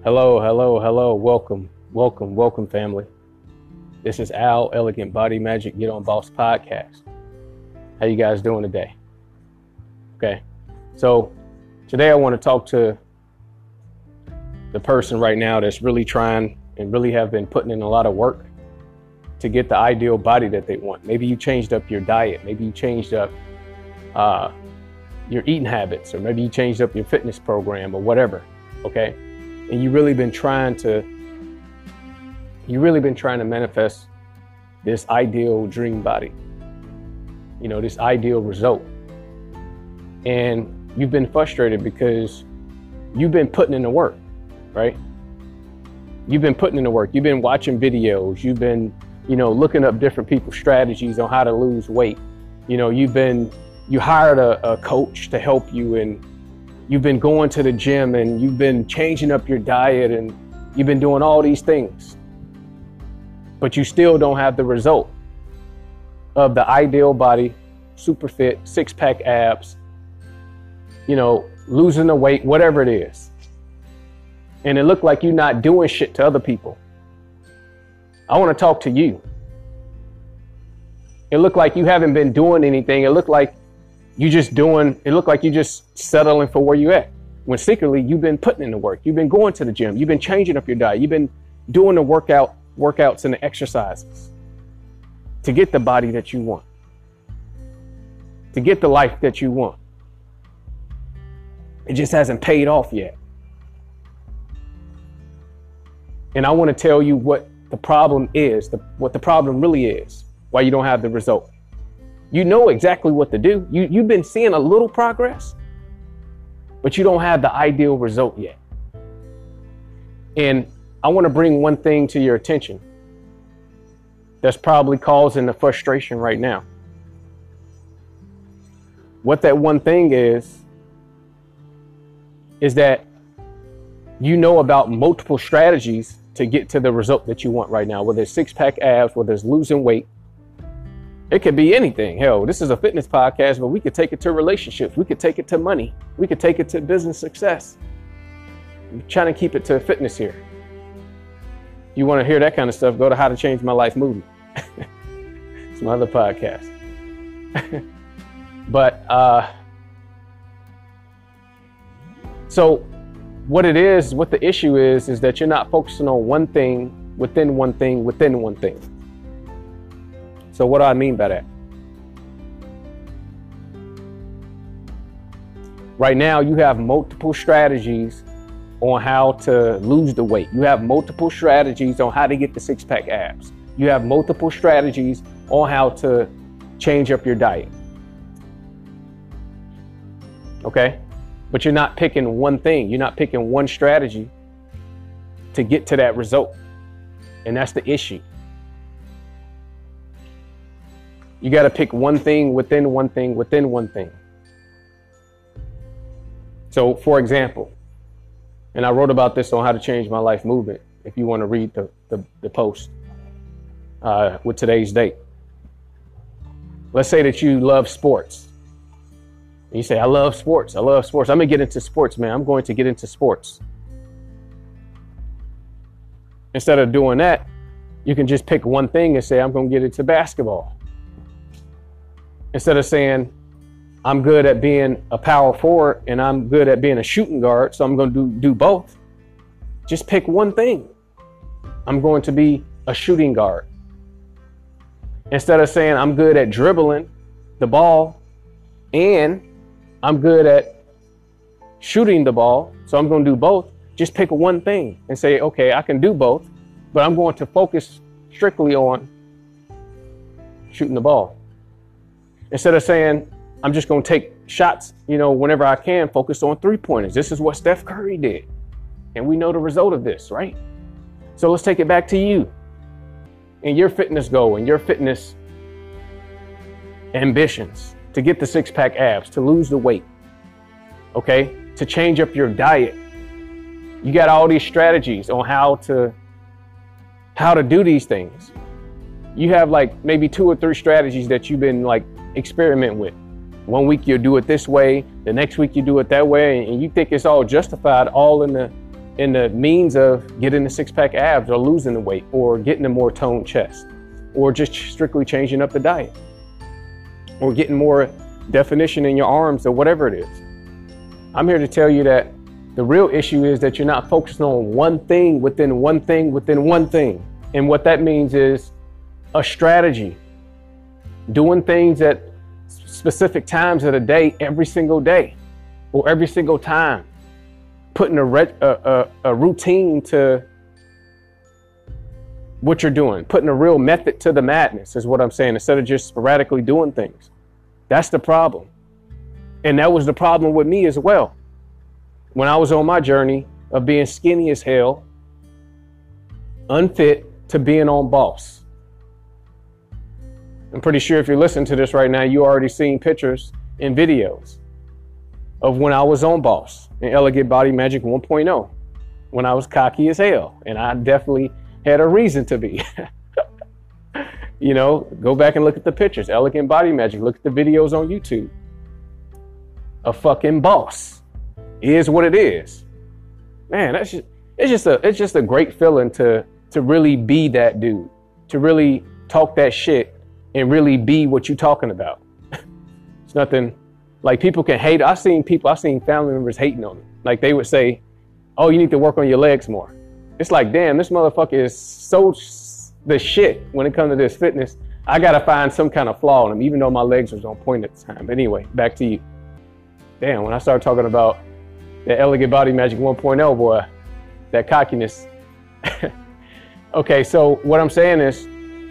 Hello, hello, hello. Welcome, welcome, welcome, family. This is Al, Elegant Body Magic Get On Boss podcast. How you guys doing today? Okay, so today I want to talk to the person right now that's really trying and really have been putting in a lot of work to get the ideal body that they want. Maybe you changed up your diet. Maybe you changed up your eating habits, or maybe you changed up your fitness program or whatever, okay? And you've really been trying to manifest this ideal dream body, this ideal result. And you've been frustrated because you've been putting in the work, right? You've been putting in the work. You've been watching videos. You've been, looking up different people's strategies on how to lose weight. You hired a coach to help you, and you've been going to the gym, and you've been changing up your diet, and you've been doing all these things, but you still don't have the result of the ideal body, super fit, six-pack abs, losing the weight, whatever it is. And it looked like you're not doing shit to other people. I want to talk to you. It looked like you haven't been doing anything. It looked like you're just settling for where you at. When secretly you've been putting in the work. You've been going to the gym. You've been changing up your diet. You've been doing the workouts and the exercises to get the body that you want, to get the life that you want. It just hasn't paid off yet. And I want to tell you what the problem is, what the problem really is, why you don't have the result. You know exactly what to do. You've been seeing a little progress, but you don't have the ideal result yet. And I want to bring one thing to your attention that's probably causing the frustration right now. What that one thing is that you know about multiple strategies to get to the result that you want right now, whether it's six-pack abs, whether it's losing weight. It could be anything. Hell, this is a fitness podcast, but we could take it to relationships. We could take it to money. We could take it to business success. I'm trying to keep it to fitness here. If you want to hear that kind of stuff, go to How to Change My Life movement. It's my other podcast. But so what the issue is that you're not focusing on one thing within one thing within one thing. So what do I mean by that? Right now, you have multiple strategies on how to lose the weight. You have multiple strategies on how to get the six-pack abs. You have multiple strategies on how to change up your diet. Okay? But you're not picking one thing. You're not picking one strategy to get to that result. And that's the issue. You got to pick one thing within one thing within one thing. So, for example, and I wrote about this on How to Change My Life movement, if you want to read the post with today's date. Let's say that you love sports. And you say, I love sports. I'm going to get into sports, man. I'm going to get into sports. Instead of doing that, you can just pick one thing and say, I'm going to get into basketball. Instead of saying, I'm good at being a power forward and I'm good at being a shooting guard, so I'm going to do both. Just pick one thing. I'm going to be a shooting guard. Instead of saying, I'm good at dribbling the ball and I'm good at shooting the ball, so I'm going to do both. Just pick one thing and say, okay, I can do both, but I'm going to focus strictly on shooting the ball. Instead of saying, I'm just going to take shots, whenever I can, focus on three-pointers. This is what Steph Curry did. And we know the result of this, right? So let's take it back to you and your fitness goal and your fitness ambitions to get the six-pack abs, to lose the weight, okay? To change up your diet. You got all these strategies on how to do these things. You have like maybe 2 or 3 strategies that you've been like experiment with. One week you'll do it this way, the next week you do it that way, and you think it's all justified, all in in the means of getting the six-pack abs or losing the weight or getting a more toned chest or just strictly changing up the diet or getting more definition in your arms or whatever it is. I'm here to tell you that the real issue is that you're not focusing on one thing within one thing within one thing. And what that means is a strategy, doing things at specific times of the day, every single day or every single time, putting a routine to what you're doing, putting a real method to the madness is what I'm saying, instead of just sporadically doing things. That's the problem. And that was the problem with me as well. When I was on my journey of being skinny as hell, unfit, to being on Boss. I'm pretty sure if you're listening to this right now, you already seen pictures and videos of when I was on Boss and Elegant Body Magic 1.0, when I was cocky as hell. And I definitely had a reason to be. You know, go back and look at the pictures, Elegant Body Magic, look at the videos on YouTube. A fucking boss is what it is. Man, it's just a great feeling to really be that dude, to really talk that shit and really be what you talking about. It's nothing like people can hate. I've seen family members hating on me. Like they would say, oh, you need to work on your legs more. It's like, damn, this motherfucker is so the shit when it comes to this fitness. I got to find some kind of flaw in him, even though my legs was on point at the time. But anyway, back to you. Damn, when I started talking about the Elegant Body Magic 1.0, boy, that cockiness. Okay, so what I'm saying is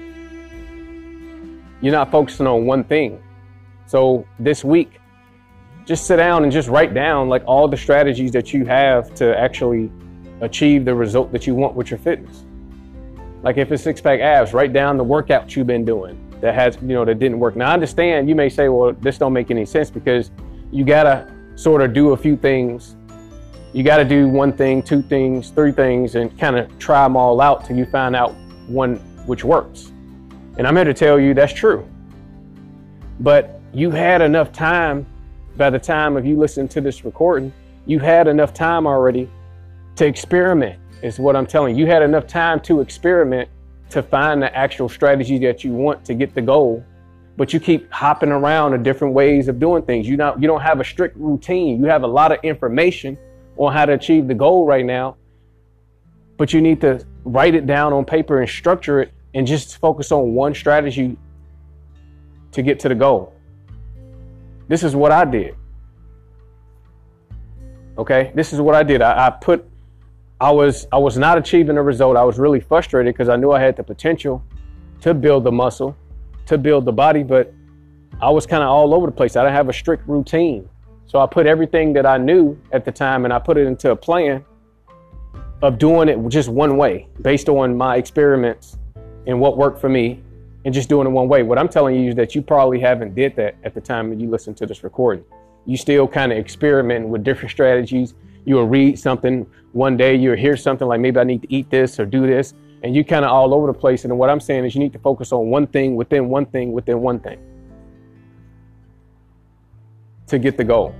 you're not focusing on one thing. So this week, just sit down and just write down like all the strategies that you have to actually achieve the result that you want with your fitness. Like if it's six-pack abs, write down the workout you've been doing that has, you know, that didn't work. Now I understand you may say, well, this don't make any sense because you gotta sort of do a few things. You gotta do one thing, two things, three things, and kind of try them all out till you find out one which works. And I'm here to tell you that's true. But you had enough time by the time of you listen to this recording, you had enough time already to experiment is what I'm telling you. You had enough time to experiment to find the actual strategy that you want to get the goal. But you keep hopping around to different ways of doing things. You don't have a strict routine. You have a lot of information on how to achieve the goal right now, but you need to write it down on paper and structure it and just focus on one strategy to get to the goal. This is what I did. Okay, this is what I did. I was not achieving a result. I was really frustrated because I knew I had the potential to build the muscle, to build the body, but I was kind of all over the place. I didn't have a strict routine. So I put everything that I knew at the time and I put it into a plan of doing it just one way based on my experiments and what worked for me and just doing it one way. What I'm telling you is that you probably haven't did that at the time that you listen to this recording. You still kind of experimenting with different strategies. You'll read something one day, you'll hear something like maybe I need to eat this or do this, and you kind of all over the place. And what I'm saying is you need to focus on one thing within one thing within one thing to get the goal.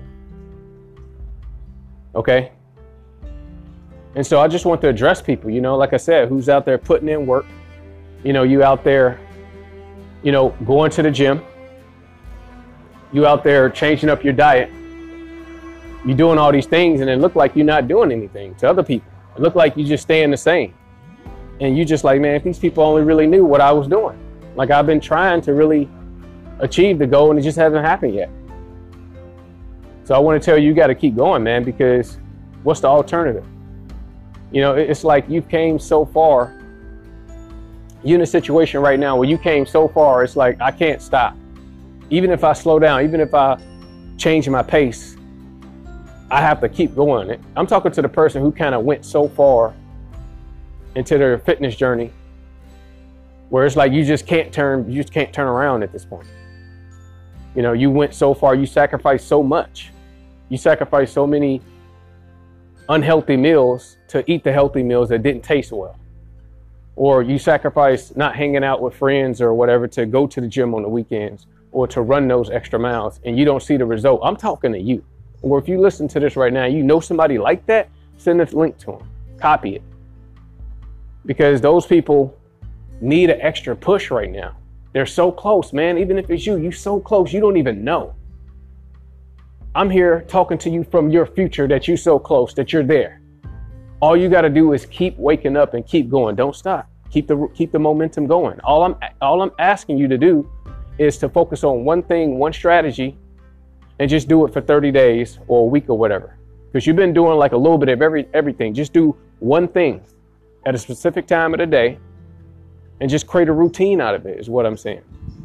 Okay? And so I just want to address people, you know, like I said, who's out there putting in work. You know, you out there, you know, going to the gym. You out there changing up your diet. You're doing all these things and it look like you're not doing anything to other people. It look like you just staying the same. And you just like, man, if these people only really knew what I was doing. Like I've been trying to really achieve the goal and it just hasn't happened yet. So I want to tell you, you got to keep going, man, because what's the alternative? You know, it's like you came so far. You're in a situation right now where you came so far, it's like I can't stop. Even if I slow down, even if I change my pace, I have to keep going. I'm talking to the person who kind of went so far into their fitness journey where it's like you just can't turn around at this point. You know, you went so far, you sacrificed so much. You sacrificed so many unhealthy meals to eat the healthy meals that didn't taste well. Or you sacrificed not hanging out with friends or whatever to go to the gym on the weekends or to run those extra miles and you don't see the result. I'm talking to you. Or if you listen to this right now, you know somebody like that, Send the link to them. Copy it. Because those people need an extra push right now. They're so close, man. Even if it's you, you're so close, you don't even know. I'm here talking to you from your future that you're so close, that you're there. All you got to do is keep waking up and keep going. Don't stop. Keep the momentum going. All I'm asking you to do is to focus on one thing, one strategy, and just do it for 30 days or a week or whatever. Because you've been doing like a little bit of everything. Just do one thing at a specific time of the day and just create a routine out of it, is what I'm saying.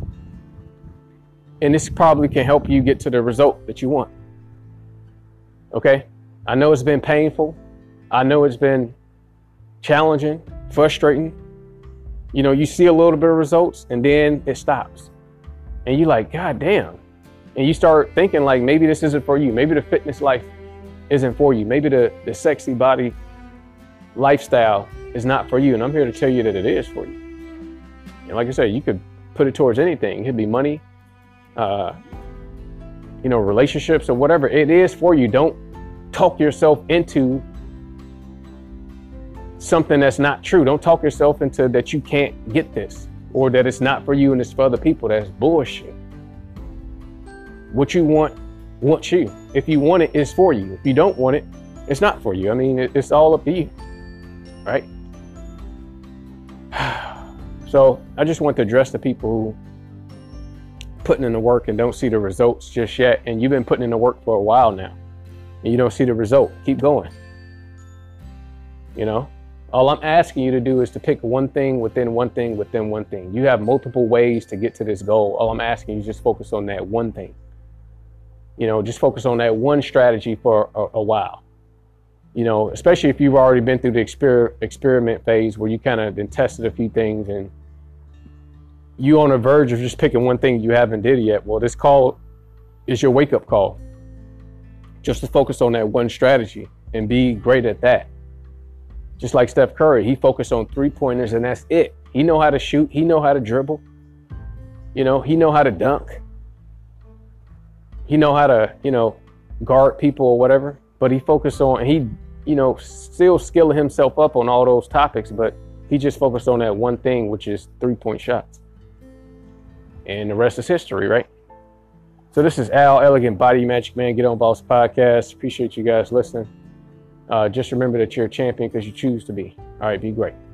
And this probably can help you get to the result that you want. Okay? I know it's been painful. I know it's been challenging, frustrating. You know, you see a little bit of results and then it stops. And you're like, God damn. And you start thinking like, maybe this isn't for you. Maybe the fitness life isn't for you. Maybe the sexy body lifestyle is not for you. And I'm here to tell you that it is for you. And like I said, you could put it towards anything. It could be money, relationships or whatever. It is for you. Don't talk yourself into something that's not true. Don't talk yourself into that you can't get this or that it's not for you and it's for other people. That's bullshit. What you want wants you. If you want it, it's for you. If you don't want it, it's not for you. I mean, it's all up to you, right? So I just want to address the people who putting in the work and don't see the results just yet. And you've been putting in the work for a while now and you don't see the result. Keep going. You know, all I'm asking you to do is to pick one thing within one thing within one thing. You have multiple ways to get to this goal. All I'm asking you is just focus on that one thing. You know, just focus on that one strategy for a while. You know, especially if you've already been through the experiment phase where you kind of then tested a few things and you on the verge of just picking one thing you haven't did yet. Well, this call is your wake up call. Just to focus on that one strategy and be great at that. Just like Steph Curry, he focused on 3-pointers and that's it. He know how to shoot. He know how to dribble. You know, he know how to dunk. He know how to, guard people or whatever. But he focused on, he, still skilling himself up on all those topics. But he just focused on that one thing, which is 3-point shots. And the rest is history, right? So this is Al, Elegant Body Magic Man, Get On Boss Podcast. Appreciate you guys listening. Just remember that you're a champion because you choose to be. All right, be great.